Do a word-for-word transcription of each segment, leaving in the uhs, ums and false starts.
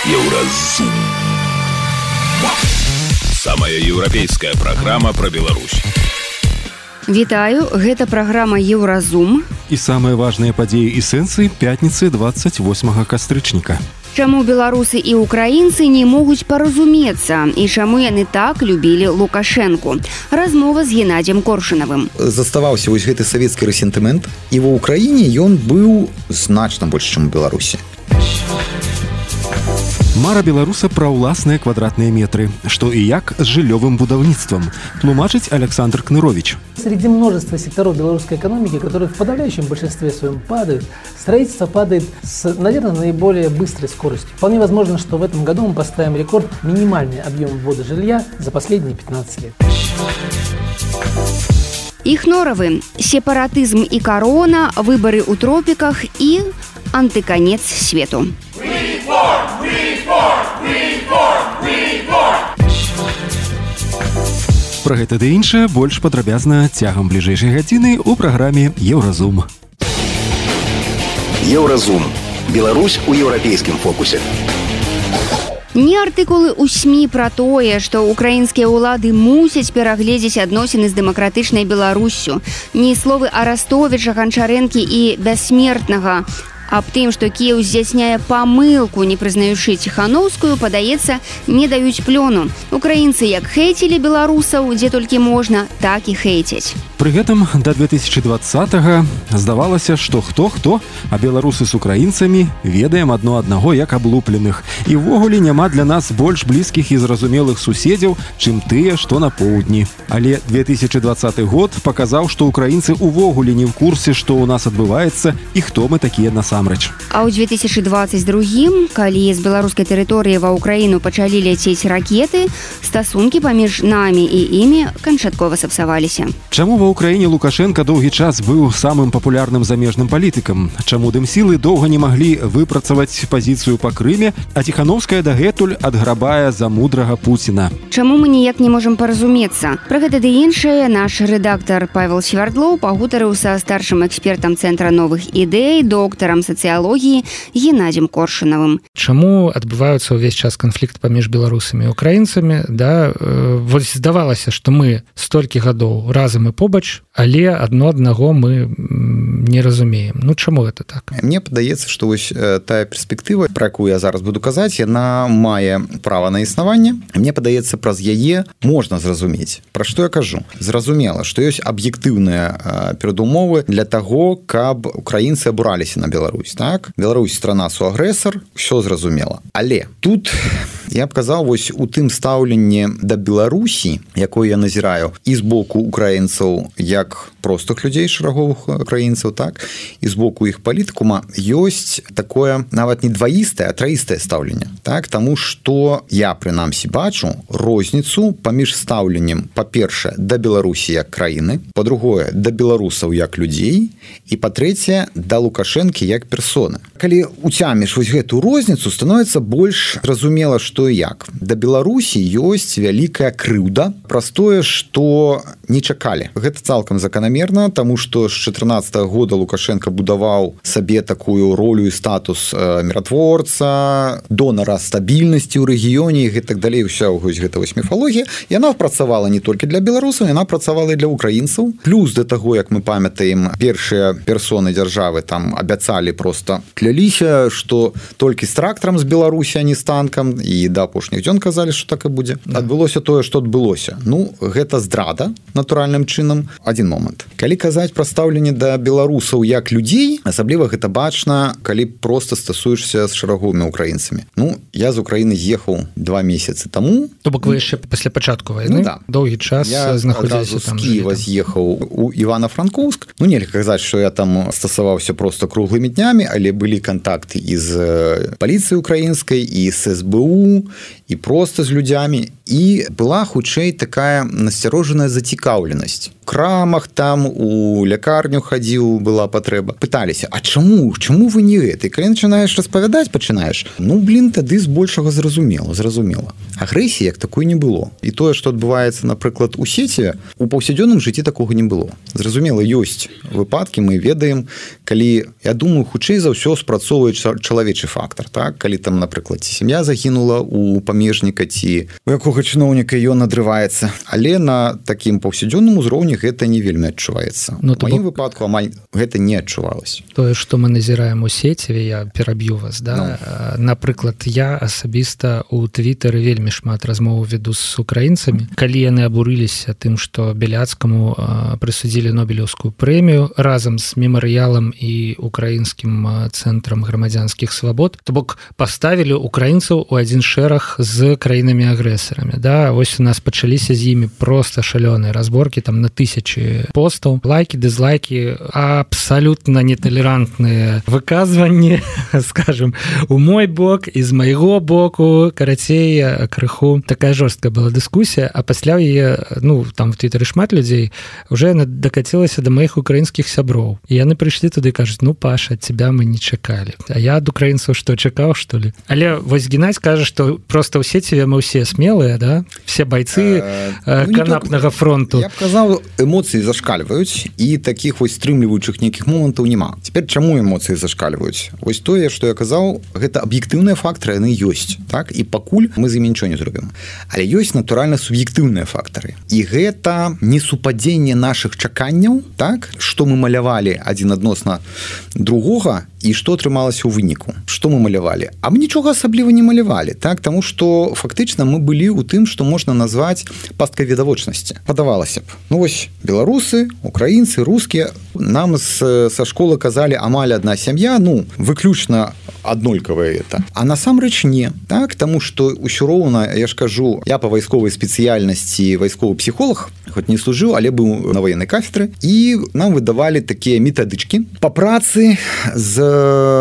Еўразум. Самая еўрапейская праграма пра Беларусь. Вітаю, гэта праграма Еўразум. І самыя важныя падзеі і сэнсы пятніцы двадцать восьмага кастрычніка. Чаму беларусы і украінцы не могуць паразумецца і чаму яны так любілі Лукашэнку? Размова з Геннадзем Коршунавым. Заставаўся вось гэты савецкі рэсентымент, і ва ўкраіне ён быў значна больш, чым у Беларусі. Мара беларуса пра ўласныя квадратныя метры, што і як з жыллёвым будаўніцтвам, тлумачыць Александр Кнырович. Среди множества секторов белорусской экономики, которые в подавляющем большинстве своем падают, строительство падает с, наверное, наиболее быстрой скоростью. Вполне возможно, что в этом году мы поставим рекорд минимальный объем ввода жилья за последние пятнадцать лет. Іх норавы, сепаратызм і карона, выбары ў тропіках і антыканец свету. Reform, reform, reform, reform. Пра гэта ды іншае больш падрабязна цягам бліжэйшай гадзіны ў праграме Еўразум. Еўразум. Беларусь у еўрапейскім фокусе. Не артыкулы ў СМІ пра тое, што украінскія ўлады мусяць перагледзець адносіны з дэмакратычнай Беларуссю, ні словы Арастовіча, Ганчарэнкі і бяссмертнага аб тым, што Кіеў здзяйсняе памылку, не прызнаючы Ціханаўскую, падаецца, не даюць плёну. Украінцы як хейцілі беларусаў, дзе толькі можна, так і хейцяць. Пры гэтым да две тысячы двадцатага здавалася, што хто-хто, а беларусы з украінцамі ведаем адно аднаго як аблупленых. І ўвогуле няма для нас больш блізкіх і зразумелых суседзяў, чым тыя, што на поўдні. Але две тысячы двадцаты год паказаў, што украінцы ўвогуле не ў курсе, што ў нас адбываецца і хто мы такія насамрэч. А ў две тысячы дваццаць другім, калі з беларускай тэрыторыі ва ўкраіну пачалі ляцець ракеты, стасункі паміж намі і імі канчаткова сапсаваліся. Чаму ва ўкраіне Лукашенка доўгі час быў самым папулярным замежным палітыкам? Чаму дымсілы доўга не маглі выпрацаваць пазіцыю па Крыме, а Ціханаўская дагэтуль адграбае за мудрага Пуціна? Чаму мы ніяк не можам паразумецца? Пра гэта ды іншае наш рэдактар Павел Свярдлоў пагутарыў са старшым экспертам Цэнтра новых ідэй, доктарам сацыялогіі Геннадзем Коршунавым. Чаму адбываюцца ўвесь час канфлікт паміж беларусамі і украінцамі? Да, э, вось здавалася, што мы столькі гадоў разам і побач, але адно аднаго мы не разумеем. Ну чаму гэта так? Мне падаецца, што вось э, тая перспектыва, пра якую я зараз буду казаць, яна мае права на існаванне. Мне падаецца, праз яе можна зразумець. Пра што я кажу? Зразумела, што ёсць аб'ектыўныя э, перадумовы для таго, каб украінцы абураліся на Беларусь. Так? Беларусь страна суагрэсар, ўсё зразумела. Але тут я б казаў, вось у тым стаўленні да Беларусі, якое я назіраю і з боку украінцаў як простых людзей, шараговых украінцаў, так, і з боку іх палітыкума ёсць такое нават не дваістае, а траістае стаўленне. Так? Таму што я, прынамсі, бачу розніцу паміж стаўленнем, па-першае, да Беларусі як краіны, па-другое, да беларусаў як людзей, і па-трэцяе, да Лукашэнкі як персоны. Калі уцяміш вось гэту розніцу, становіцца больш зразумела, што і як. Да Беларусі ёсць вялікая крыўда праз тое, што не чакалі. Гэта цалкам заканамерна, таму што з чатырнаццатага года Лукашенко будаваў сабе такую ролю і статус міратворца, донара стабільнасці ў рэгіёне і гэтак далей, уся вось гэта вось міфалогія. Яна працавала не толькі для беларусаў, яна працавала і для украінцаў. Плюс да таго, як мы памятаем, першыя персоны дзяржавы там абяцалі проста, кляліся, што толькі з трактарам з Беларусі, а не з танкам, і да апошніх дзён казалі, што так і будзе. Адбылося тое, што адбылося. Ну, гэта здрада, натуральным чынам. Адзін момант. Калі казаць пра стаўленне да беларусаў як людзей, асабліва гэта бачна, калі проста стасуешся з шараговымі украінцамі. Ну, я з Украіны з'ехаў два месяцы таму. То бок вы яшчэ пасля пачатку вайны? Ну, да. Доўгі час знаходзіліся там. Я з Кіева з'ехаў у Івана-Франкоўск. Ну, нельга казаць, што я там стасаваўся проста круглымі днямі, але былі кантакты і з паліцыяй украінскай, і з эс бэ у, і проста з людзямі, і была хутчэй такая насцярожаная зацікаўленасць. У крамах там, у лякарню хадзіў, была патрэба. Пыталіся, а чаму? Чаму вы не гэта? І калі пачынаеш распавядаць, пачынаеш, ну, блін, тады збольшага зразумела, зразумела. Агрэсіі як такой не было. І тое, што адбываецца, напрыклад, у сеці, у паўсядзённым жыцці такога не было. Зразумела, ёсць выпадкі, мы ведаем, калі, я думаю, хутчэй за ўсё спрацоўвае чалавечы фактар, так? Калі там, напрыклад, ці сям'я загінула у памежніка, ці у якога чыноўніка ён надрываецца. Але на такім паўсядзённым узроўні гэта не вельмі адчуваецца. Ну, у маім бок... выпадку амаль гэта не адчувалася. Тое, што мы назіраем у сеціве, я пераб'ю вас, да? Ну. Напрыклад, я асабіста у Твітары вельмі шмат размоваў веду з украінцамі. Калі яны абурыліся тым, што Беляцкаму прысудзілі Нобелеўскую прэмію разам з мемарыялам і украінскім цэнтрам грамадзянскіх свабод, то бок паставілі украінцаў у адзін шэраг з краінамі-агрэсарамі. Да? Вось у нас пачаліся з імі проста шалёныя разборкі там на тысячы постаў, лайкі, дызлайкі, абсалютна неталерантныя выказванні, скажем, у мой бок і з майго боку, карацей, крыху такая жорсткая была дыскусія, а пасля яе, ну, там в Твітары шмат людзей, уже яна дакацілася да маіх украінскіх сяброў. І яны прыйшлі туды і кажуць, ну, Паша, тебя мы не чакалі. А я ад украінцаў што, чакаў, што ли? Але вось Геннадзь кажа, што просто ў сеціве мы ўсе смелыя, да? Все бойцы э, ну, канапнага фронту. Я б казаў, эмоцыі зашкальваюць, і такіх вось стрымліваючых нейкіх момантаў няма. Цяпер чаму эмоцыі зашкальваюць? Вось тое, што я казаў, гэта аб'ектыўныя фактары, яны ёсць, так? І пакуль мы з імі нічого не зробім. Але ёсць натуральна суб'ектыўныя фактары. І гэта несупадзенне нашых чаканняў, так? Што мы малявалі адзін адносна другога, і што атрымалася ў выніку. Што мы малявалі? А мы нічога асабліва не малявалі, так? Таму што фактычна мы былі ў тым, што можна назваць пасткай відавочнасці. Падавалася б. Ну вось беларусы, украінцы, рускія, нам з, са школы казалі амаль адна сям'я, ну, выключна аднолькавая это. А насамрэч не, так? Таму што ўсё роўна, я ж кажу, я па вайсковай спецыяльнасці вайсковы псіхолог, хоць не служыў, але быў на ваеннай кафедры, і нам выдавалі такія метадычкі па працы з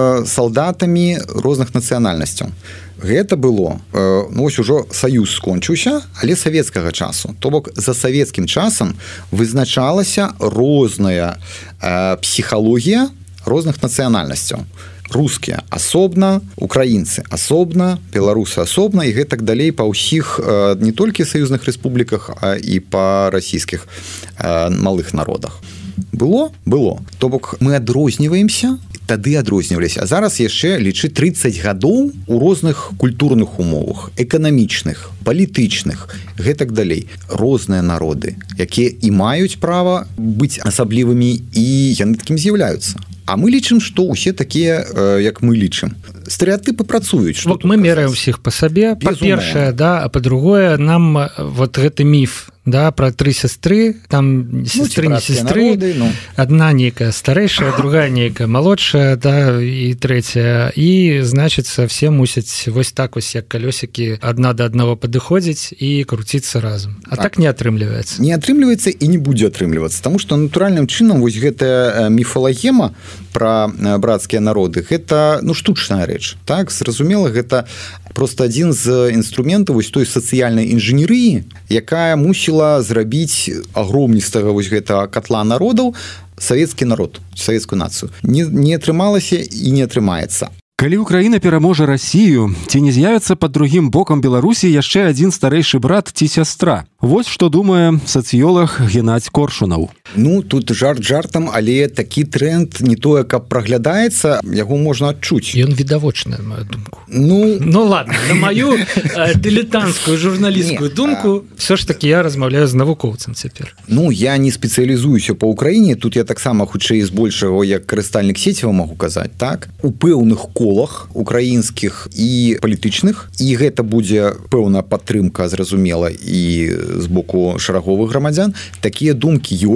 салдатамі розных нацыянальнасцяў. Гэта было, ну, вось ужо саюз скончыўся, але савецкага часу. То бок за савецкім часам вызначалася розная э, псіхалогія розных нацыянальнасцяў. Рускія асобна, украінцы асобна, беларусы асобна, і гэтак далей па ўсіх э, не толькі саюзных рэспубліках, а і па расійскіх э, малых народах. Было? Было. То бок мы адрозніваемся, тады адрозніваліся. А зараз яшчэ лічы трыццаць гадоў у розных культурных умовах, эканамічных, палітычных, гэтак далей. Розныя народы, якія і маюць права быць асаблівымі, і яны такім з'яўляюцца. А мы лічым, што ўсе такія, як мы лічым. Стэрэатыпы працуюць. Вот мы мераем усіх па сабе, па-першае, да, а па-другое, нам вот гэты міф, да, про тры сястры, там сестры, ну, не сестры, народы, ну. Одна нейкая старэйшая, другая нейкая малодшая, да, і трэцяя, і, значыцца, все мусяць вось так вось, як калёсікі, адна да аднаго падыходзіць і круціцца разам. А так, так не атрымліваецца. Не атрымліваецца і не будзе атрымлівацца, таму што натуральным чынам вось гэтая міфалагема пра брацкія народы, гэта, ну, штучная рэч, так, зразумела, гэта просто адзін з інструментаў вось той сацыяльнай інжынерыі, якая мусіла зрабіць агромністага вось гэтага катла народаў савецкі народ, савецкую нацыю. Не, не атрымалася і не атрымаецца. Калі Украіна пераможа Расію, ці не з'явіцца пад другім бокам Беларусі яшчэ адзін старэйшы брат ці сястра? Вось што думае сацыёлаг Геннадзь Коршунаў. Ну, тут жарт жартам, але такі тренд не тое, каб праглядаецца, яго можна адчуць. Ён відавочны, на мою думку. Ну, ну ладно, на маю дылетантскую журналісцкую думку, все ж таки я размаўляю з навукоўцам цяпер. Ну, я не спецыялізуюся па Украіне, тут я таксама хутчэй збольшага як карыстальнік сеціва магу казаць, так? У пэўных колах украінскіх і палітычных, і гэта будзе пэўна падтрымка, зразумела, і з боку шараговых грамадзян, такія думкі ёсць,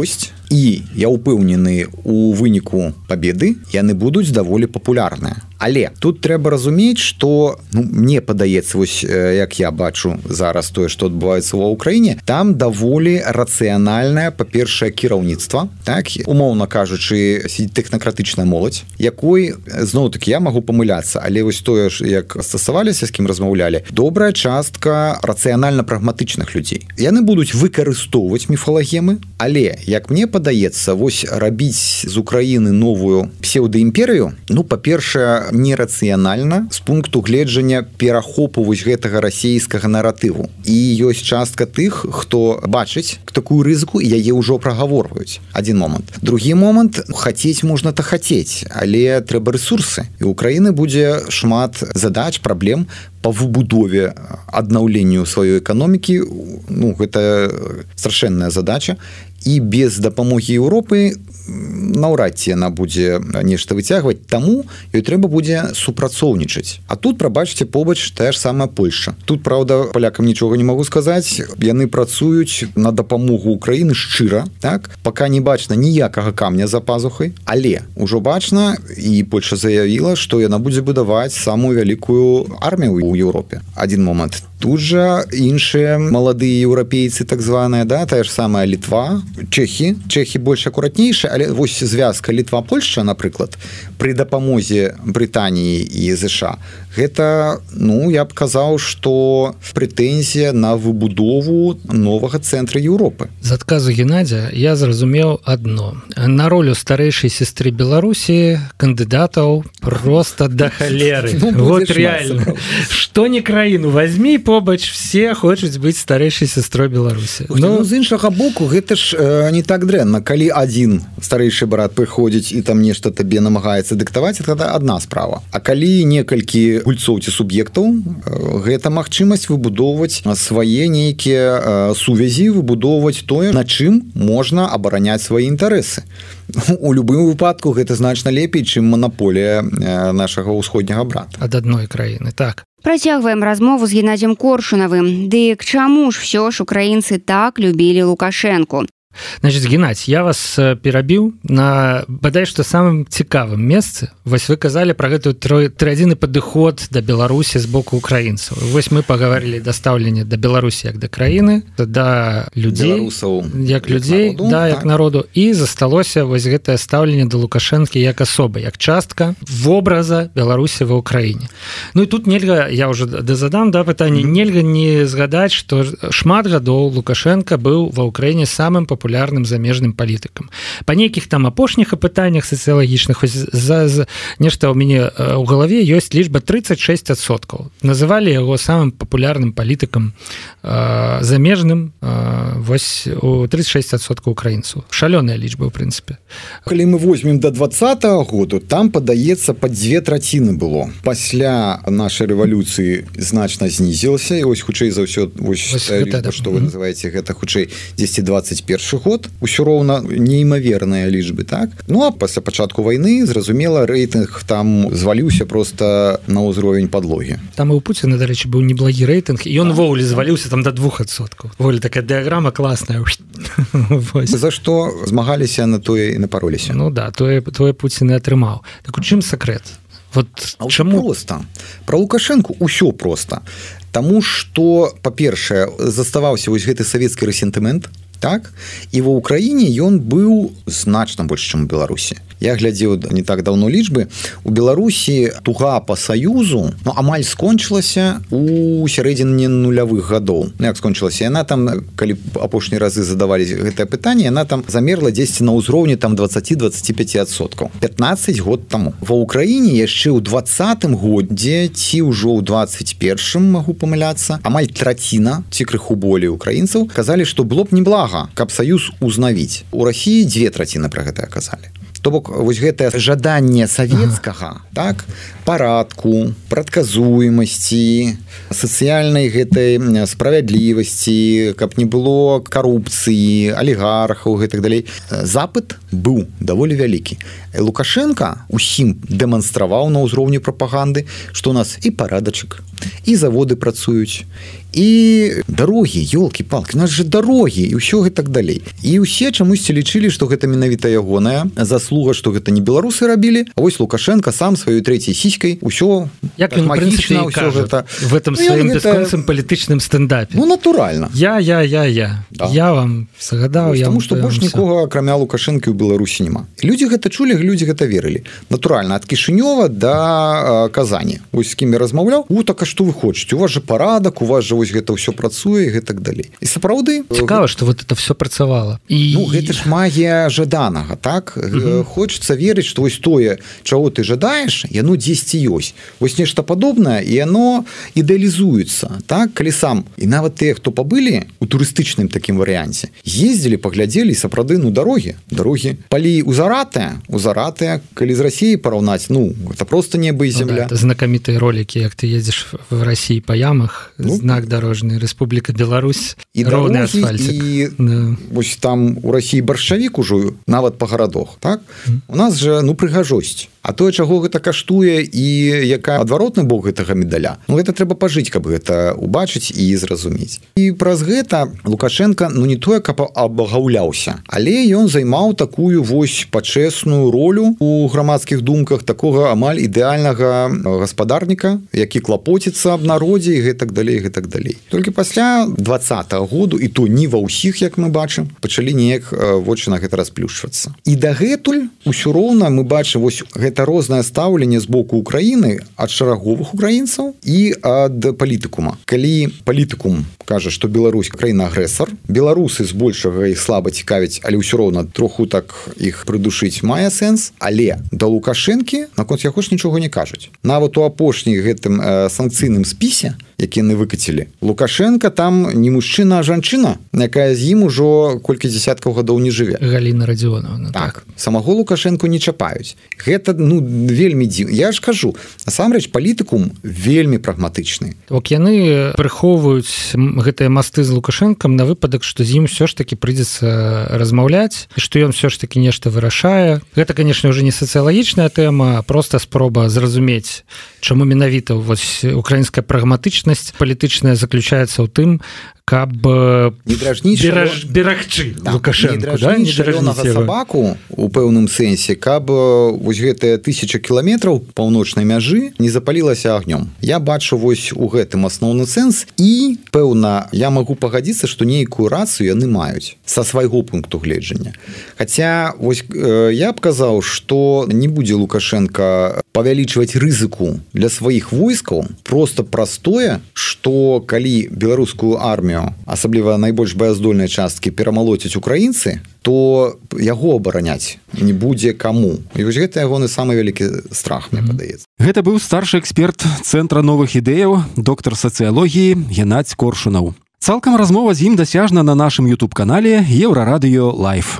і я ўпэўнены у выніку пабеды яны будуць даволі папулярныя. Але тут трэба разумець, што ну, мне падаецца, вось як я бачу зараз тое, што адбываецца ва ўкраіне, там даволі рацыянальнае, па-першае, кіраўніцтва, так, умоўна кажучы, тэхнакратычная моладзь, якой, зноў-такі, я магу памыляцца, але вось тое, як стасаваліся, з кім размаўлялі, добрая частка рацыянальна-прагматычных людзей. Яны будуць выкарыстоўваць міфалагемы, але, як мне падаецца, вось рабіць з Украіны новую псеўдаімперыю, ну, па-першае, нерацыянальна з пункту гледжання перахопу вось гэтага расійскага наратыву. І ёсць частка тых, хто бачыць такую рызыку, і яе ўжо прагаворваюць. Адзін момант. Другі момант, хацець можна та хацець, але трэба рэсурсы. І ў Украіны будзе шмат задач, праблем па выбудове, аднаўленню сваёй эканомікі. Ну, гэта страшэнная задача. І без дапамогі Еўропы наўрад ці яна будзе нешта выцягваць, таму ёй трэба будзе супрацоўнічаць. А тут, прабачце, побач тая ж самая Польшча. Тут, праўда, палякам нічога не магу сказаць, яны працуюць на дапамогу Украіны шчыра, так? Пака не бачна ніякага камня за пазухай, але ўжо бачна, і Польшча заявіла, што яна будзе будаваць самую вялікую армію ў Еўропе. Адзін момант. Тут жа іншыя маладыя еўрапейцы, так званыя, да, тая ж самая Літва, Чэхі. Чэхі больш акуратнейшая, але вось звязка Літва-Польшча, напрыклад, пры дапамозе Брытаніі і ЗША, гэта, ну, я б казаў, што прэтэнзія на выбудову новага цэнтра Еўропы. З адказу Геннадзя я зразумеў адно. На ролю старэйшай сестры Беларусі кандыдатаў проста да халеры. Вот реально. Што не краіну возьми, побач все хочуць быць старэйшай сястрой Беларусі. Ну, з іншага боку, гэта ж э, не так дрэнна. Калі адзін старэйшы брат прыходзіць і там нешта табе намагаецца дыктаваць, гэта адна справа. А калі некалькі гульцоў ці суб'ектаў, э, гэта магчымасць выбудоўваць свае нейкія э, сувязі, выбудоўваць тое, на чым можна абараняць свае інтарэсы. У любым выпадку гэта значна лепей, чым манаполія э, нашага ўсходняга брата. Ад адной краіны, так. Працягваем размову з Геннадзем Коршунавым. Дык чаму ж ўсё ж украінцы так любілі Лукашэнку? Значит, Геннадзь, я вас перабіў на, бадай што, самым цікавым месцы. Вось вы казалі пра гэтую традзійны падыход да Беларусі з боку украінцаў. Вось мы пагаварылі да стаўлення да Беларусі як да краіны, да людзей, беларусаў як людзей, народу, да, як так. народу. І засталося вось гэтае стаўленне да Лукашэнкі як асобы, як частка вобраза Беларусі ва ўкраіне. Ну і тут нельга, я ўжо дазадам, да, пытанне, mm-hmm. нельга не згадаць, што шмат гадоў Лукашэнка быў ва ўкраіне самым папулярным популярным замежным палітыкам. Па нейкіх там апошніх апытаннях сацыялагічных за, за нешта ў мяне ў галаве ёсць лічба тридцать шесть адсоткаў. Называлі яго самым папулярным палітыкам э, замежным э, вось у тридцать шесть адсоткаў украінцаў. Шалёная лічба, ў прынцыпе. Калі мы возьмем да двадцатага году, там, падаецца, па дзве траціны было. Пасля нашай рэвалюцыі значна знізілася, і ось хутчэй за ўсё, вось, вось лічба, што вы называеце, гэта хутчэй дзесяць двадцать першы год, усё роўна неймаверныя лічбы, так? Ну, а пасля пачатку вайны, зразумела, рэйтынг там зваліўся просто на ўзровень падлогі. Там і ў Пуціна, дарэчы, быў неблагі рэйтынг, і ён воўлі зваліўся там да двух адсоткаў. Волі такая дыяграма класная. За што змагаліся, на тое і напароліся. Ну да, тое, тое Пуцін і атрымаў. Так у чым сакрэт? Вот чаму? Проста. Пра Лукашэнку ўсё проста. Таму што, па-першае, заставаўся вось гэты савецкі рэсентымент, так? І ва ўкраіне ён быў значна больш, чым у Беларусі. Я глядзеў не так даўно лічбы. У Беларусі туга па саюзу, ну, амаль скончылася у сярэдзіне нулявых гадоў. Ну, як скончылася? Яна там, калі апошнія разы задавалі гэтае пытанне, яна там замерла дзесьці на ўзроўні там двадцать-двадцать пять адсоткаў. пятнаццаць год таму. Ва ўкраіне яшчэ ў двадцатым годзе ці ўжо ў двадцать першым, магу памыляцца, амаль траціна ці крыху болей украінцаў казалі, што было б неблага, каб саюз узнавіць. У Расіі дзве траціны пра гэта казалі. То бок вось гэтае жаданне савецкага, ага. так, парадку, прадказуемасці, сацыяльнай гэтай справядлівасці, каб не было карупцыі, алігархаў, гэтак далей. Запыт быў даволі вялікі. Лукашенко усім дэманстраваў на ўзроўні прапаганды, што у нас і парадачак, і заводы працуюць, і дарогі, ёлкі-палкі, у нас же дарогі, і ўсё гэтак далей. І ўсе чамусьці лічылі, што гэта менавіта ягоная заслуга, што гэта не беларусы рабілі, а вось Лукашенко сам сваёй трэцяй сіськай усё як так, магічна, ўсё гэта в этом ну, сваім бясконцым гэта... палітычным стендапе. Ну, натуральна. Я, я, я, я. Да. Я вам загадаў, я Таму, што больш нікога, акрамя Лукашэнкі, ў Беларусі няма. Людзі гэта чулі, людзі гэта верылі. Натуральна, ад Кішынёва да Казані. Вось з кім я размаўляў, у, так а што вы хочаце? У вас же парадак, у вас же вось гэта ўсё працуе і гэтак далей. І сапраўды цікава, што вот это все працавала. І ну гэта ж магія жаданага, так? Угу. Хочацца верыць, што вось тое, чаго ты жадаеш, яно дзесьці ёсць. Вось нешта падобнае, і яно ідэалізуецца, так? Калі сам і нават тыя, хто пабылі у турыстычным такім варыянце, ездзілі, паглядзелі сапраўды ну дарогі, дарогі палі узаратыя, узаратыя, калі з Расіяй параўнаць, ну гэта просто неба і земля. Ну, да, знакамітыя ролики, як ты едзеш в Расіі па ямах, ну, знак дарожны, Рэспубліка Беларусь, і роўны асфальцік. І да. Вось там у Расіі баршавік ужо, нават па гарадах, так? Mm. У нас же, ну, прыгажосць. А тое, чаго гэта каштуе і яка адваротны бок гэтага медаля, ну, гэта трэба пажыць, каб гэта убачыць і зразумець. І праз гэта Лукашенко, ну, не тое, каб абагаўляўся, але ён займаў такую вось пачэсную ролю у грамадскіх думках такога амаль ідэальнага гаспадарніка, які клапоціцца аб народзе і гэтак далей, гэтак далей. Толькі пасля двадцатага году, і то не ва ўсіх, як мы бачым, пачалі неяк вочы на гэта расплюшчвацца. І дагэтуль усё роўна мы бачым вось гэта рознае стаўленне з боку Украіны ад шараговых украінцаў і ад палітыкума. Калі палітыкум кажа, што Беларусь краіна-агрэсар, беларусы збольшага іх слаба цікавяць, але ўсё роўна троху так іх прыдушыць мае сэнс, але да Лукашэнкі наконт яго ж нічога не кажуць. Нават у апошніх гэтым э, санкцыйным спісе, які яны выкацілі, Лукашенко там не мужчына, а жанчына, якая з ім ужо колькі дзесяткаў гадоў не жыве. Галіна Радзіонаўна. Так. так. Самого Лукашенко не чапаюць. Гэта, ну, вельмі дзіўна. Я ж кажу, насамрэч палітыкум вельмі прагматычны. Так яны прыхоўваюць гэтыя масты з Лукашэнкам на выпадак, што з ім ўсё ж такі прыйдзецца размаўляць, і што ён ўсё ж такі нешта вырашае. Гэта, канешне, ўжо не сацыялагічная тэма, а проста спроба зразумець, чаму менавіта вось украінская прагматычнасць палітычная заключаецца ў тым, каб бераж, берагчы да, Лукашенко, да? Не шалёнага сабаку у пэўным сэнсе, каб вось гэтыя тысяча кіламетраў паўночнай мяжы не запалілася агнём. Я бачу вось у гэтым асноўны сэнс і, пэўна, я магу пагадзіцца, што нейкую рацыю яны маюць са свайго пункту гледжання. Хаця вось э, я б казаў, што не будзе Лукашенко павялічваць рызыку для сваіх войскаў проста простое, што калі беларускую армію, асабліва найбольш баяздольныя часткі перамалоцяць украінцы, то яго абараняць не будзе каму. І вось гэта ягоны самы вялікі страх, мне падаецца. Гэта быў старшы эксперт Цэнтра новых ідэяў, доктар сацыялогіі Геннадзь Коршунаў. Цалкам размова з ім дасяжна на нашым YouTube-канале Еўрарадыё Лайф.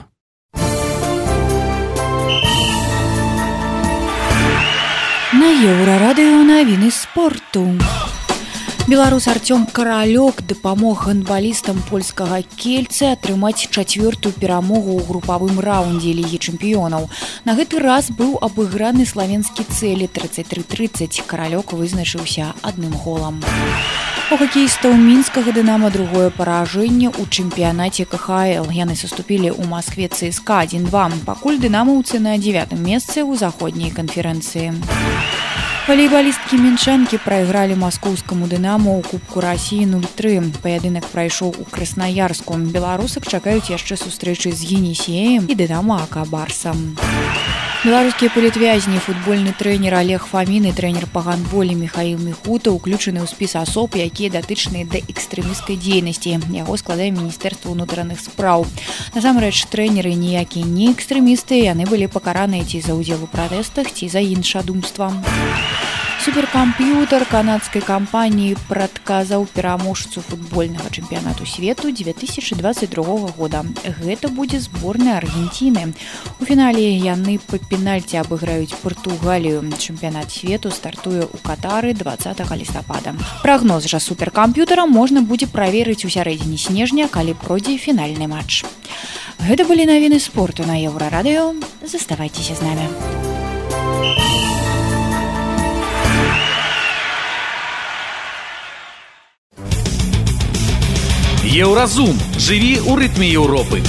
На Еўрарадыё навіны спорту. Беларус Артём Каралёк дапамог гандбалістам польскага Кельцы атрымаць чацвёртую перамогу ў групавым раўндзе Лігі чэмпіёнаў. На гэты раз быў абыграны славенскі цэлі трыццаць тры трыццаць. Каралёк вызначыўся адным голам. У хакеістаў мінскага Дынама другое паражэнне ў чэмпіянаце ка ха эл. Яны саступілі ў Маскве цэ эс ка адзін два. Пакуль дынамаўцы на дзявятым месцы ў заходняй канферэнцыі. Валейбалісткі мінчанкі прайгралі маскоўскаму Дынаму ў Кубку Расіі нуль тры. Паядынак прайшоў у Краснаярску. Беларусак чакаюць яшчэ сустрэчы з Енісеем і Дынамо АК Барсам. Беларускія палітвязні, футбольны трэнер Олег Фамін і трэнер па гандболе Міхаіл Міхута ўключаны ў спіс асоб, якія датычныя да экстрэмісцкай дзейнасці. Яго складае Міністэрства ўнутраных спраў. Насамрэч, трэнеры ніякія не экстрэмісты, яны былі пакараныя ці за ўдзел у пратэстах, ці за іншадумства. Суперкамп'ютар канадскай кампаніі прадказаў пераможцу футбольнага чэмпіянату свету две тысячи двадцать другого года. Гэта будзе зборная Аргентины. У фінале яны па пенальці абыграюць Партугалію. Чэмпіянат свету стартуе ў Катары двадцатого лістапада. Прагноз жа суперкамп'ютара можна будзе праверыць у сярэдзіне снежня, калі пройдзе фінальны матч. Гэта былі навіны спорту на Еўрарадыё. Заставайцеся з намі. Еўразум. Жыві ў рытме Еўропы.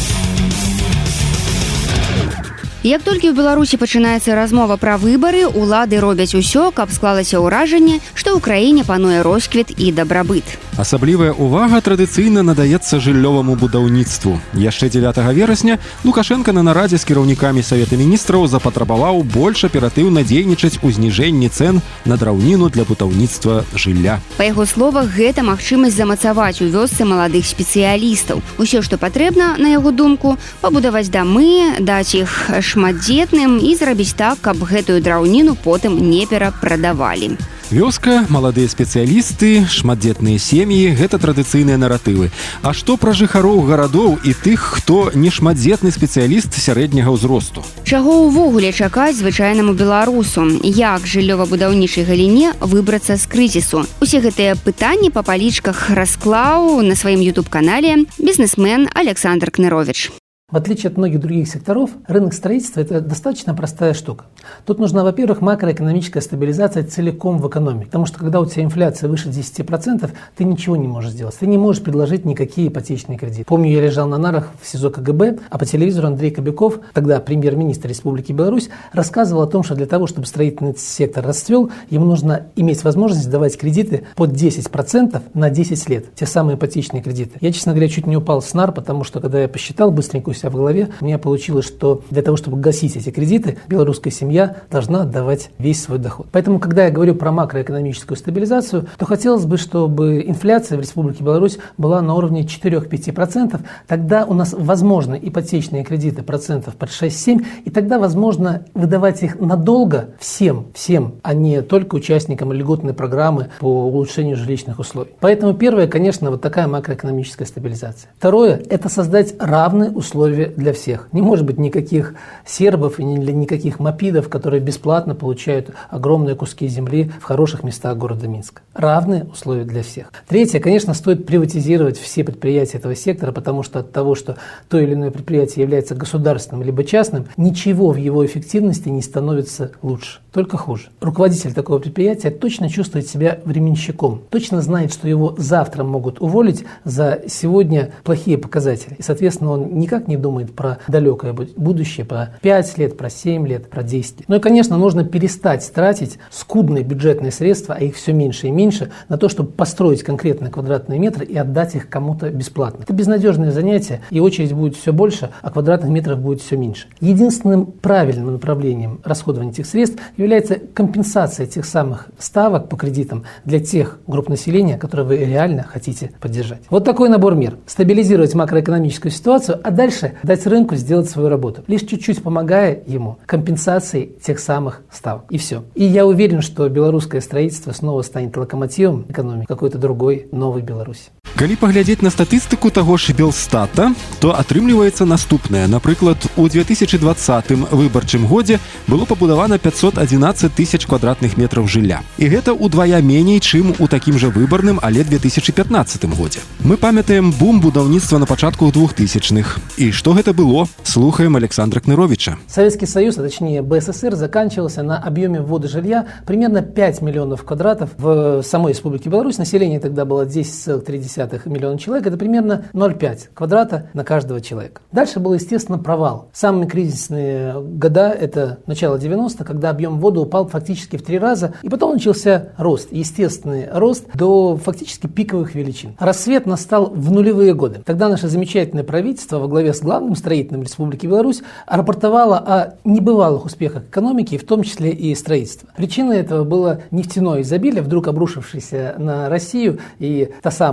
Як толькі ў Беларусі пачынаецца размова пра выбары, улады робяць усё, каб склалася ўражанне, што ў краіне пануе росквіт і дабрабыт. Асаблівая ўвага традыцыйна надаецца жыллёваму будаўніцтву. Яшчэ дзевятага верасня Лукашенко на нарадзе з кіраўнікамі Савета міністраў запатрабаваў больш аператыўна дзейнічаць у зніжэнні цэн на драўніну для будаўніцтва жылля. Па яго словах, гэта магчымасць замацаваць у вёсцы маладых спецыялістаў. Усё, што патрэбна, на яго думку, пабудаваць дамы, даць іх шматдзетным і зрабіць так, каб гэтую драўніну потым не перапрадавалі. Вёска, маладыя спецыялісты, шматдзетныя сем'і – гэта традыцыйныя наратывы. А што пра жыхароў гарадоў і тых, хто не шматдзетны спецыяліст сярэдняга ўзросту? Чаго ўвогуле чакаць звычайнаму беларусу? Як жыллёва-будаўнічай галіне выбрацца з крызісу? Усе гэтыя пытанні па палічках расклаў на сваім ютуб-канале бізнесмен Александр Кнырович. В отличие от многих других секторов, рынок строительства – это достаточно простая штука. Тут нужна, во-первых, макроэкономическая стабилизация целиком в экономике. Потому что когда у тебя инфляция выше десяти процентов, ты ничего не можешь сделать. Ты не можешь предложить никакие ипотечные кредиты. Помню, я лежал на нарах в СИЗО КГБ, а по телевизору Андрей Кобяков, тогда премьер-министр Республики Беларусь, рассказывал о том, что для того, чтобы строительный сектор расцвел, ему нужно иметь возможность давать кредиты под десять процентов на десять лет. Те самые ипотечные кредиты. Я, честно говоря, чуть не упал с нар, потому что когда я посчитал быстренько себя в голове, у меня получилось, что для того, чтобы гасить эти кредиты, белорусская семья должна отдавать весь свой доход. Поэтому, когда я говорю про макроэкономическую стабилизацию, то хотелось бы, чтобы инфляция в Республике Беларусь была на уровне четыре-пять процентов. Тогда у нас возможны ипотечные кредиты процентов под шесть-семь, и тогда возможно выдавать их надолго всем, всем, а не только участникам льготной программы по улучшению жилищных условий. Поэтому первое, конечно, вот такая макроэкономическая стабилизация. Второе – это создать равные условия для всех. Не может быть никаких сербов и никаких мопидов, которые бесплатно получают огромные куски земли в хороших местах города Минска. Равные условия для всех. Третье, конечно, стоит приватизировать все предприятия этого сектора, потому что от того, что то или иное предприятие является государственным либо частным, ничего в его эффективности не становится лучше, только хуже. Руководитель такого предприятия точно чувствует себя временщиком, точно знает, что его завтра могут уволить за сегодня плохие показатели. И, соответственно, он никак не думает про далекое будущее, про пять лет, про семь лет, про десять лет. Ну и, конечно, нужно перестать тратить скудные бюджетные средства, а их все меньше и меньше, на то, чтобы построить конкретные квадратные метры и отдать их кому-то бесплатно. Это безнадежное занятие, и очередь будет все больше, а квадратных метров будет все меньше. Единственным правильным направлением расходования этих средств является компенсация тех самых ставок по кредитам для тех групп населения, которые вы реально хотите поддержать. Вот такой набор мер. Стабилизировать макроэкономическую ситуацию, а дальше дать рынку сделать свою работу, лишь чуть-чуть помогая ему компенсацией тех самых ставок. И все. И я уверен, что белорусское строительство снова станет локомотивом экономики какой-то другой новой Беларуси. Калі паглядзець на статыстыку таго ж Белстата, то атрымліваецца наступнае. Напрыклад, у две тысячи двадцатым выбарчым годзе было пабудавана пятьсот одиннадцать тысяч квадратных метров жылля. І гэта удвая меней, чым у такім жа выбарным, але две тысячи пятнадцатым годзе. Мы памятаем бум будаўніцтва на пачатку двухтысячных. І што гэта было? Слухаем Александра Кныровича. Советский Союз, а точнее БССР, заканчивался на объеме ввода жилья примерно пять миллионов квадратов. В самой Республике Беларусь население тогда было десять целых три десятых миллиона человек, это примерно ноль целых пять квадрата на каждого человека. Дальше был, естественно, провал. Самые кризисные года – это начало девяностых, когда объем ввода упал фактически в три раза, и потом начался рост, естественный рост до фактически пиковых величин. Рассвет настал в нулевые годы. Тогда наше замечательное правительство во главе с главным строителем Республики Беларусь рапортовало о небывалых успехах экономики, в том числе и строительства. Причиной этого было нефтяное изобилие, вдруг обрушившееся на Россию, и та самая Россия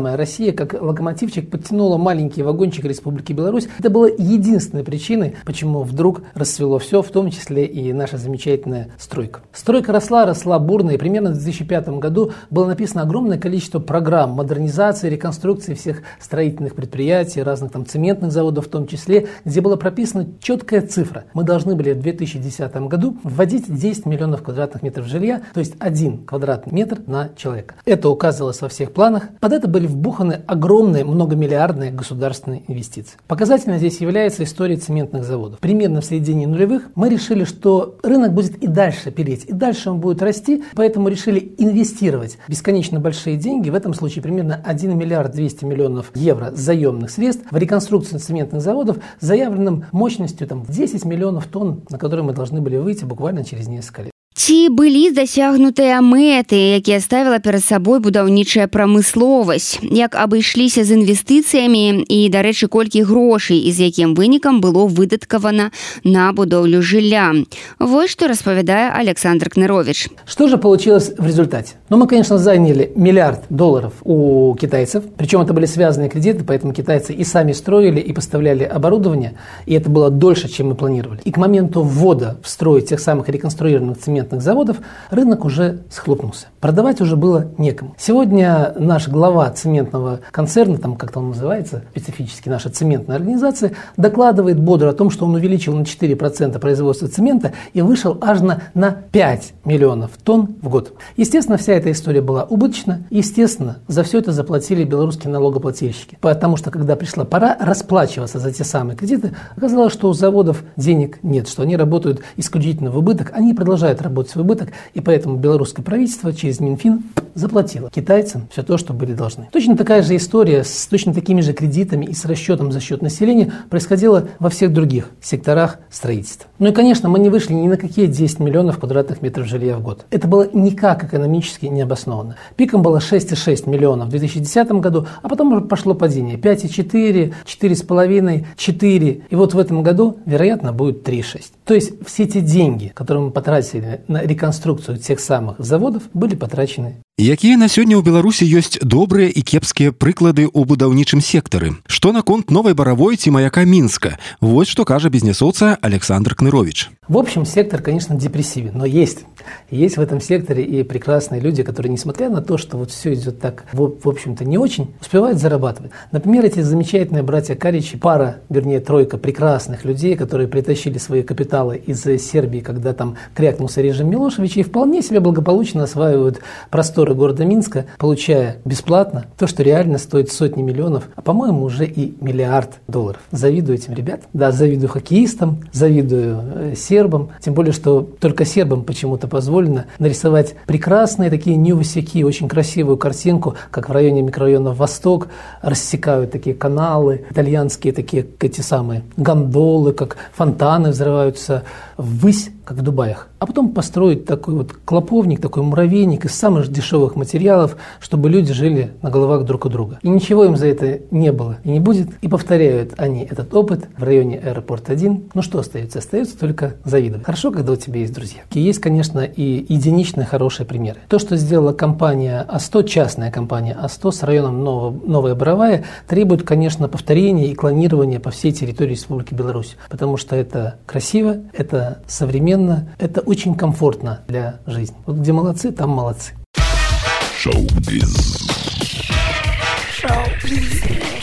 Россия как локомотивчик подтянула маленький вагончик Республики Беларусь. Это было единственной причиной, почему вдруг расцвело все, в том числе и наша замечательная стройка. Стройка росла, росла бурно, и примерно в две тысячи пятом году было написано огромное количество программ модернизации, реконструкции всех строительных предприятий, разных там цементных заводов в том числе, где была прописана четкая цифра. Мы должны были в две тысячи десятом году вводить десять миллионов квадратных метров жилья, то есть один квадратный метр на человека. Это указывалось во всех планах. Под это были вбуханы огромные многомиллиардные государственные инвестиции. Показательно здесь является история цементных заводов. Примерно в середине нулевых мы решили, что рынок будет и дальше переть, и дальше он будет расти, поэтому решили инвестировать бесконечно большие деньги, в этом случае примерно один миллиард двести миллионов евро заемных средств в реконструкцию цементных заводов с заявленным мощностью там, десять миллионов тонн, на которые мы должны были выйти буквально через несколько лет. Ці былі дасягнутыя мэты, якія ставіла перад сабой будаўнічая прамысловасць, як абышліся з інвестыцыямі і, дарэчы, колькі грошай і з якім вынікам было выдаткавана на будоўлю жылля. Вот что распавядае Александр Кнырович. Что же получилось в результате? Ну, мы, конечно, заняли миллиард долларов у китайцев, причем это были связанные кредиты, поэтому китайцы и сами строили, и поставляли оборудование, и это было дольше, чем мы планировали. И к моменту ввода в строй тех самых реконструированных цементных заводов рынок уже схлопнулся. Продавать уже было некому. Сегодня наш глава цементного концерна, там как-то он называется, специфически наша цементная организация, докладывает бодро о том, что он увеличил на четыре процента производство цемента и вышел аж на, на пять миллионов тонн в год. Естественно, вся эта история была убыточна. Естественно, за все это заплатили белорусские налогоплательщики. Потому что, когда пришла пора расплачиваться за те самые кредиты, оказалось, что у заводов денег нет, что они работают исключительно в убыток, они продолжают работать в убыток, и поэтому белорусское правительство через Минфин заплатило китайцам все то, что были должны. Точно такая же история с точно такими же кредитами и с расчетом за счет населения происходила во всех других секторах строительства. Ну и, конечно, мы не вышли ни на какие десять миллионов квадратных метров жилья в год. Это было никак экономически не обосновано. Пиком было шесть целых шесть десятых миллионов в две тысячи десятом году, а потом пошло падение. пять целых четыре, четыре целых пять, четыре. И вот в этом году, вероятно, будет три целых шесть. То есть все те деньги, которые мы потратили на реконструкцию тех самых заводов, были потрачены. Якія на сёння ў Беларусі ёсць добрыя і кепскія прыклады ў будаўнічым сектары? Што наконт новай Баравой ці Маяка Мінска? Вот что кажа бизнесовца Александр Кнырович. В общем, сектор, конечно, депрессивен, но есть. Есть в этом секторе и прекрасные люди, которые, несмотря на то, что вот все идет так, в, в общем-то, не очень, успевают зарабатывать. Например, эти замечательные братья Каричи, пара, вернее, тройка прекрасных людей, которые притащили свои капиталы из Сербии, когда там крякнулся режим Милошевича, и вполне себе благополучно осваивают просторы города Минска, получая бесплатно то, что реально стоит сотни миллионов, а, по-моему, уже и миллиард долларов. Завидую этим ребятам. Да, завидую хоккеистам, завидую э, сербам, тем более, что только сербам почему-то позволено нарисовать прекрасные такие нювосяки, очень красивую картинку, как в районе микрорайона Восток рассекают такие каналы, итальянские такие эти самые гондолы, как фонтаны взрываются ввысь, как в Дубаях. А потом построить такой вот клоповник, такой муравейник из самых дешевых материалов, чтобы люди жили на головах друг у друга. И ничего им за это не было и не будет. И повторяют они этот опыт в районе Аэропорт один. Ну что остается? Остается только завидовать. Хорошо, когда у тебя есть друзья. И есть, конечно, и единичные хорошие примеры. То, что сделала компания А сто, частная компания А сто с районом Ново, Новая Боровая, требует, конечно, повторения и клонирования по всей территории Республики Беларусь. Потому что это красиво, это современно, это очень комфортно для жизни. Вот где молодцы, там молодцы. Шоу-биз. Шоу-биз.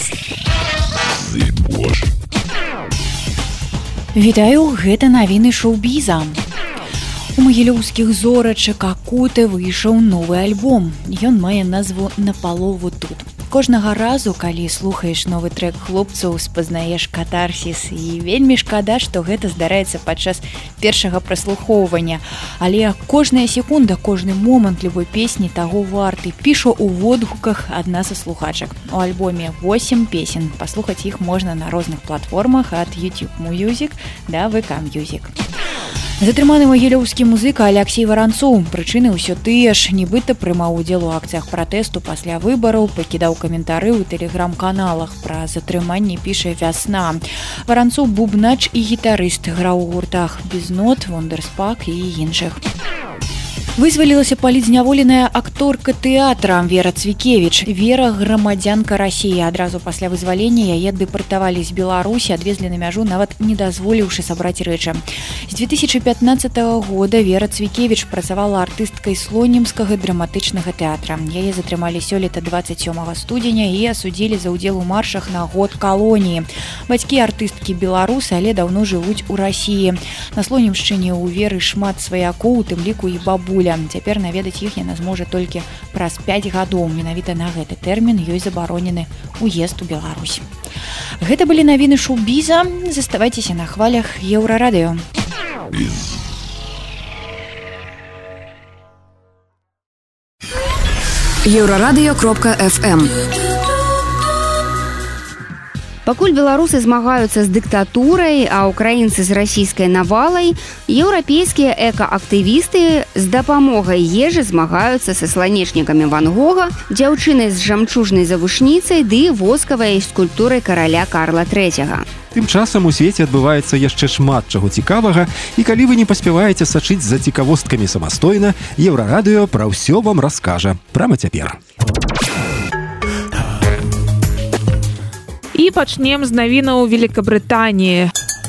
Вітаю, гэта навіны шоу-біза. У магілёўскіх зорачак Акуты выйшаў новы альбом. Ён мае назву «Напалову тут». Кожнага разу, калі слухаеш новы трэк хлопцаў, спазнаеш катарсіс, і вельмі шкада, што гэта здараецца падчас першага праслухоўвання. Але кожная секунда, кожны момант любой песні таго варты. Пішу ў водгуках адна са слухачак. У альбоме восемь песен. Паслухаць іх можна на розных платформах ад YouTube Music да вэ ка Music. Затрыманы магілёўскі музыка Алексей Воронцоў. Прычыны ўсё тыя ж, нібыта прымаў удзел у акцыях пратэсту пасля выбараў, пакідаў каментары ў тэлеграм-каналах. Пра затрыманне піша «Вясна». Воронцоў бубнач і гітарыст, граў у гуртах «Без нот», «Вондерспак» і іншых. Вызвалілася палізняволеная акторка тэатра Вера Цвікевіч. Вера грамадзянка Расіі. Адразу пасля вызвалення яе дэпартавалі з Беларусі, адвезлі на мяжу, нават не дазволіўшы сабраць рэчы. З две тысячи пятнадцатого года Вера Цвікевіч працавала артысткай слонімскага драматычнага тэатра. Яе затрымалі сёлета двадцать сёмага студзеня і асудзілі за ўдзел у маршах на год калоніі. Бацькі артысткі беларусы, але даўно жывуць у Расіі. На Слонімшчыне ў Веры шмат сваякоў, у тым ліку і бабуля. Цяпер наведаць іх яна зможа толькі праз пяць гадоў. Менавіта на гэты тэрмін ёй забаронены уезд у Беларусь. Гэта былі навіны шоу-біза. Заставайцеся на хвалях Еўрарадыё. еўрарадыё кропка эф эм. Пакуль беларусы змагаюцца з дыктатурай, а украінцы з расійскай навалай, еўрапейскія экаактывісты з дапамогай ежы змагаюцца са сланечнікамі Ван Гога, дзяўчынай з жамчужнай завушніцай ды воскавай скульптурай караля Карла трэцяга. Тым часам у свеце адбываецца яшчэ шмат чаго цікавага, і калі вы не паспяваеце сачыць за цікавосткамі самастойна, Еўрарадыё пра ўсё вам раскажа прама цяпер. І пачнем з навінаў Великабрытаніі.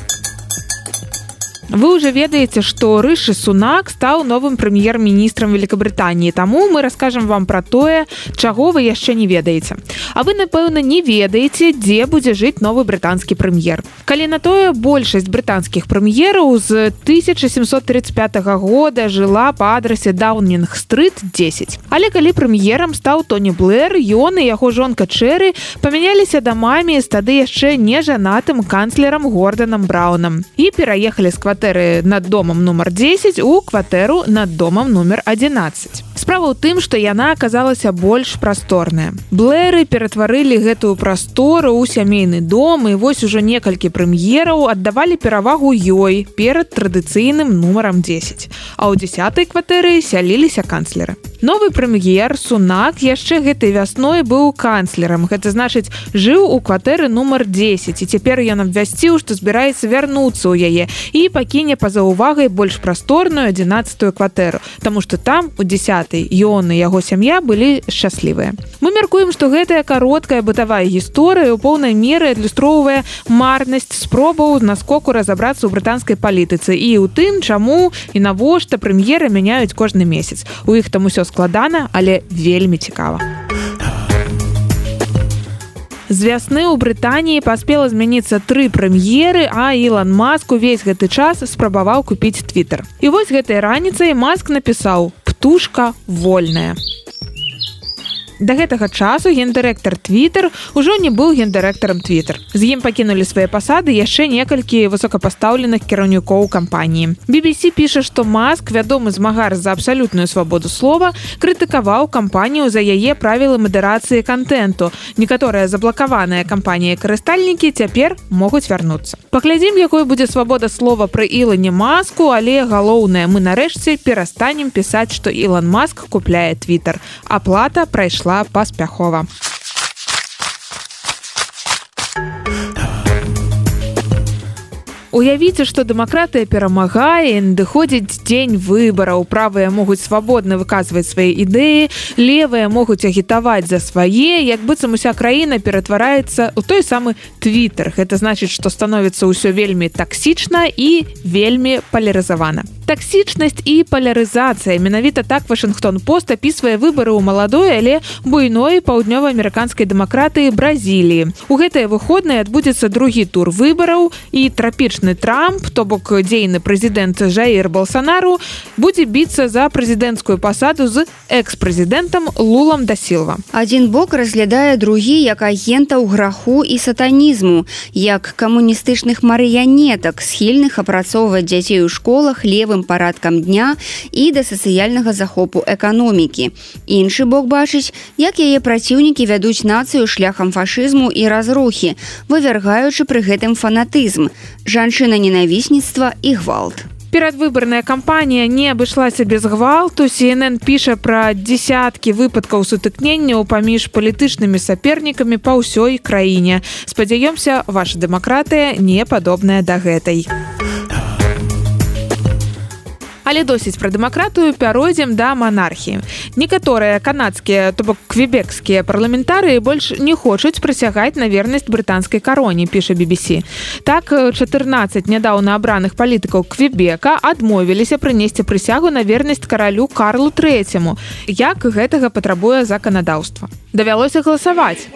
Вы уже ведаеце, што Рыши Сунак стаў новым прэм'ер-міністрам Великабрытаніі, таму мы раскажам вам пра тое, чаго вы яшчэ не ведаеце. А вы, напэўна, не ведаеце, дзе будзе жыць новы брытанскі прэм'ер. Калі на тое, большасць брытанскіх прэм'ераў з тысяча сямсот тридцать пятого года жыла па адрасе Даўнінг-стрыт дзесяць. Але калі прэм'ерам стаў Тоні Блэр, ён і яго жонка Чэры памяняліся дамамі з тады яшчэ не жанатым канцлерам Горданам Браўнам і пераехалі з кватэры над домам нумар дзесяць у кватэру над домам нумар адзінаццаць. Справа ў тым, што яна аказалася больш прасторная. Блэры ператварылі гэтую прастору ў сямейны дом, і вось ужо некалькі прэм'ераў аддавалі перавагу ёй перад традыцыйным нумарам дзесяць. А ў дзесятай кватэры сяліліся канцлеры. Новы прэм'ер Сунак яшчэ гэтай вясной быў канцлерам. Гэта значыць, жыў у кватэры нумар дзесяць, і цяпер ён абвясціў, што збіраецца вярнуцца ў яе і пакіне па-за ўвагай больш прасторную адзінаццатую кватэру, таму што там у дзесятай ён і яго сям'я былі шчаслівыя. Мы мяркуем, што гэтая кароткая бытавая гісторыя ў поўнай меры адлюстроўвае марнасць спробаў наскоку разабрацца ў брытанскай палітыцы і ў тым, чаму і навошта прэм'еры мяняюць кожны месяц. У іх там усё складана, але вельмі цікава. З вясны ў Брытаніі паспела змяніцца тры прэм'еры, а Ілон Маск увесь гэты час спрабаваў купіць Твиттер. І вось гэтай раніцай Маск напісаў: «Птушка вольная». Да гэтага часу гендырэктар Твиттер ужо не быў гендырэктарам Твиттер. З ім пакінулі свае пасады яшчэ некалькі высокапастаўленых кіраўнікоў кампаніі. би би си піша, што Маск, вядомы змагар за абсалютную свабоду слова, крытыкаваў кампанію за яе правілы мадэрацыі кантэнту. Некаторыя заблакаваныя кампаніяй карыстальнікі цяпер могуць вярнуцца. Паглядзім, якой будзе свабода слова пры Ілоне Маску, але галоўнае, мы нарэшце перастанем пісаць, што Ілон Маск купляе Твиттер. Аплата прайшла паспяхова. Уявіце, што дэмакратыя перамагае, надыходзіць дзень выбараў. Правыя могуць свабодна выказваць свае ідэі, левыя могуць агітаваць за свае, як быццам уся краіна ператвараецца ў той самы Твиттер. Гэта значыць, што становіцца ўсё вельмі таксічна і вельмі палярызавана. Таксічнасць і палярызацыя. Менавіта так Вашынгтон-Пост апісвае выбары ў маладой, але буйной паўднёва-амерыканскай дэмакратыі Бразіліі. У гэтыя выходныя адбудзецца другі тур выбараў, і трапічны Трамп, то бок дзейны прэзідэнт Жаір Болсанару, будзе біцца за прэзідэнцкую пасаду з экс-прэзідэнтам Лулам да Сілва. Адзін бок разглядае другі як агентаў граху і сатанізму, як камуністычных марыянетак, схільных апрацоўваць дзяцей у школах левым парадкам дня і да сацыяльнага захопу эканомікі. Іншы бок бачыць, як яе праціўнікі вядуць нацыю шляхам фашызму і разрухі, вывяргаючы пры гэтым фанатызм, жанчына-ненавісніцтва і гвалт. Перадвыбарная кампанія не абышлася без гвалту. Си Эн Эн піша пра дзесяткі выпадкаў сутыкненняў паміж палітычнымі сапернікамі па ўсёй краіне. Спадзяёмся, ваша дэмакратыя не падобная да гэтай. Але досыць пра дэмакратыю, пяройдзем да манархіі. Некаторыя канадскія, то бок квебекскія парламентарыі больш не хочуць прысягаць на вернасць брытанскай кароне, піша би би сі. Так, чатырнаццаць нядаўна абраных палітыкаў Квебека адмовіліся прынесці прысягу на вернасць каралю Карлу трэцяму, як гэтага патрабуе заканадаўства. Давялося галасаваць.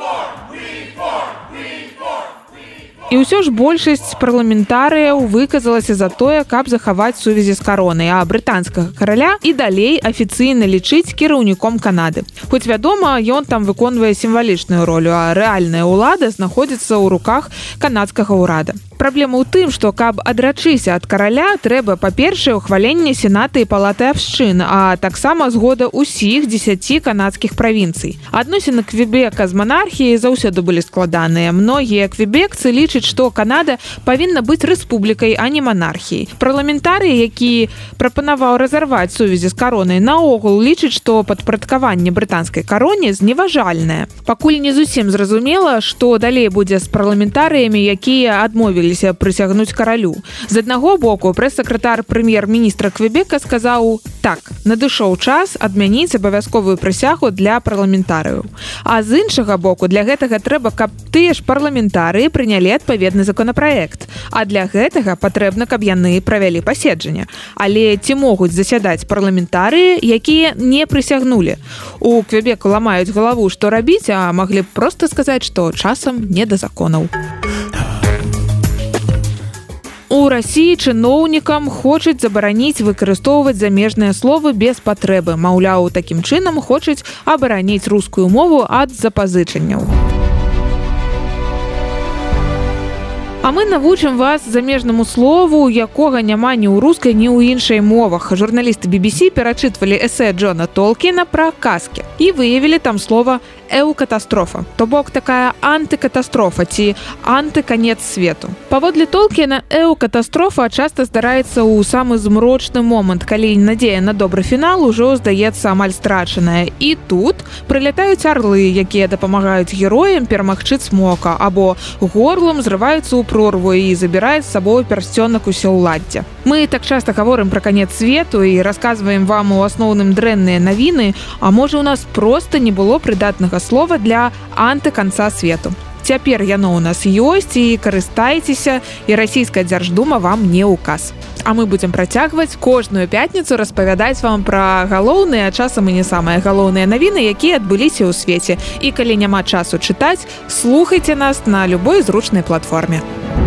І ўсё ж большасць парламентарыяў выказалася за тое, каб захаваць сувязі з каронай, а брытанскага караля і далей афіцыйна лічыць кіраўніком Канады. Хоць вядома, ён там выконвае сімвалічную ролю, а рэальная ўлада знаходзіцца ў руках канадскага ўрада. Праблема ў тым, што каб адрачыся ад караля, трэба, па-першае, ухваленне сената і палаты абшчын, а таксама згода ўсіх дзесяці канадскіх правінцый. Адносіны Квебека з манархіяй заўсёды былі складаныя. Многія квебекцы лічаць, што Канада павінна быць рэспублікай, а не манархіяй. Парламентарыі, які прапанаваў разарваць сувязі з каронай, наогул лічаць, што падпарадкаванне брытанскай кароне зневажальнае. Пакуль не зусім зразумела, што далей будзе з парламентарыямі, якія адмовілі прысягнуць каралю. З аднаго боку, прэс-сакратар прэм'ер-міністра Квебека сказаў: так, надышоў час адмяніць абавязковую прысягу для парламентарыяў. А з іншага боку, для гэтага трэба, каб тыя ж парламентарыі прынялі адпаведны законапраект. А для гэтага патрэбна, каб яны правялі паседжанне. Але ці могуць засядаць парламентарыі, якія не прысягнулі? У Квебеку ламаюць галаву, што рабіць, а маглі б проста сказаць, што часам не да законаў. У Расіі чыноўнікам хочуць забараніць выкарыстоўваць замежныя словы без патрэбы. Маўляў, такім чынам хочуць абараніць рускую мову ад запазычанняў. А мы навучым вас замежнаму слову, якога няма ні ў рускай, ні ў іншай мовах. Журналісты би би сі перачытвалі эсэ Джона Толкіна пра казкі і выявілі там слова «эўкатастрофа», то бок такая антыкатастрофа ці антыканец свету. Паводле Толкіна, эўкатастрофа часта здараецца ў самы змрочны момант, калі надзея на добры фінал ужо здаецца амаль страчаная. І тут прылятаюць арлы, якія дапамагаюць героям перамагчы цмока, або горлам зрываюцца ў прорву і забіраюць з сабой пярсцёнак усеўладдзя. Мы так часта гаворым пра канец свету і расказваем вам у асноўным дрэнныя навіны, а можа у нас проста не было прыдатнага слова для антыканца свету. Цяпер яно ў нас ёсць, і карыстайцеся, і расійская дзярждума вам не ўказ. А мы будзем працягваць кожную пятніцу распавядаць вам пра галоўныя, а часам і не самыя галоўныя навіны, якія адбыліся ў свеце. І калі няма часу чытаць, слухайце нас на любой зручнай платформе.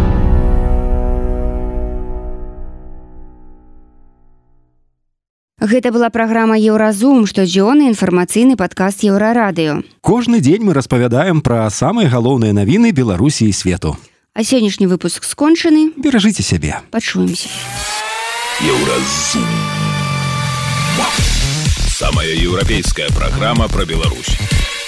Гэта была праграма «Еўразум», штодзённы інфармацыйны падкаст Еўрарадыё. Кожны дзень мы распавядаем пра самыя галоўныя навіны Беларусі і свету. А сённяшні выпуск скончаны. Беражыце сябе. Пачуемся. Еўразум. Самая еўрапейская праграма пра Беларусь.